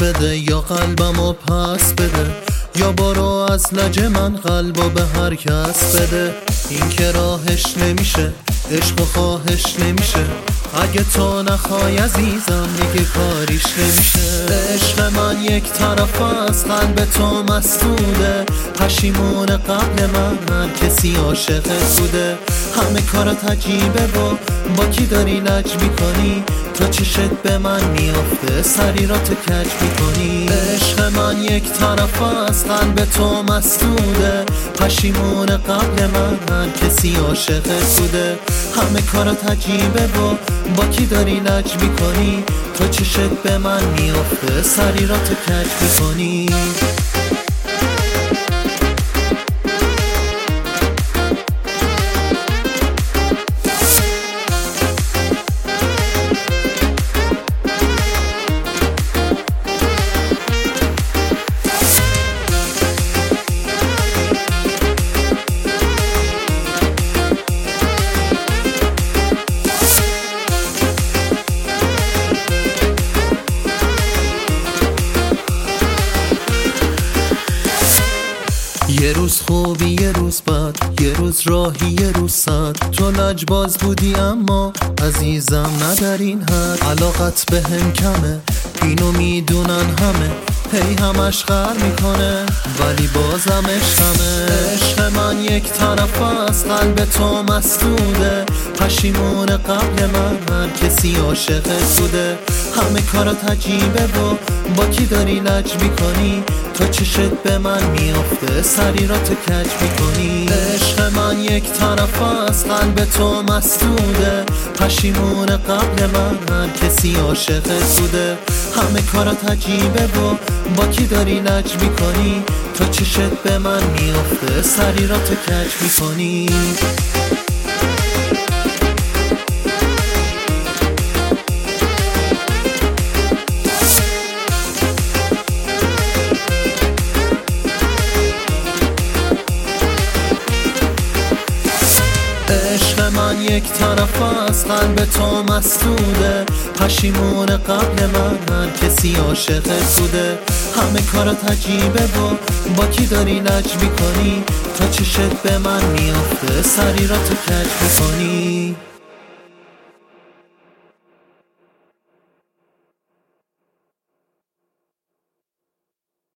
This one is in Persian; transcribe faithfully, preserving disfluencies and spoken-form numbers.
بده یا قلبمو پس بده، یا برو از لج من قلبو به هر کس بده. این که راهش نمیشه، عشق و خواهش نمیشه، اگه تو نخوای عزیزم دیگه کاریش نمیشه. عشق من یک طرف از قلب تو مسدوده، پشیمون قبل من هر کسی عاشقت بوده. همه کارات عجیبه و با کی داری لج میکنی، تو چشت به من میافته سری را تو کج میکنی. عشق من یک طرف از قلب تو مسدوده، پشیمون قبل من هر کسی عاشقت بوده. همه کارات عجیبه و با کی داری لج میکنی، تو چشت به من میافته سری را تو کج میکنی. یه روز خوبی یه روز بد، یه روز راهی یه روز صد. تو لجباز بودی اما عزیزم نه در این حد. علاقت به هم کمه اینو میدونن همه، هی همش غر میکنه ولی بازم عشقمه. عشق من یک طرف از قلب تو مسدوده، پشیمون قبل من هر کسی عاشقت بوده. همه کارات عجیبه و با کی داری لج میکنی، تو چشت به من میافته سری را تو کج میکنی. عشق من یک طرف از قلب تو مسدوده، پشیمون قبل من هر کسی عاشقت بوده. همه کارات عجیبه و با کی داری لج میکنی، تو چشت به من میافته سری را تو کج میکنی. عشق من یک طرف از قلب تو مسدوده، پشیمون قبل من هر کسی عاشقت بوده. همه کارات عجیبه و با کی داری لج میکنی، تو چشت به من میافته سری را تو کج میکنی.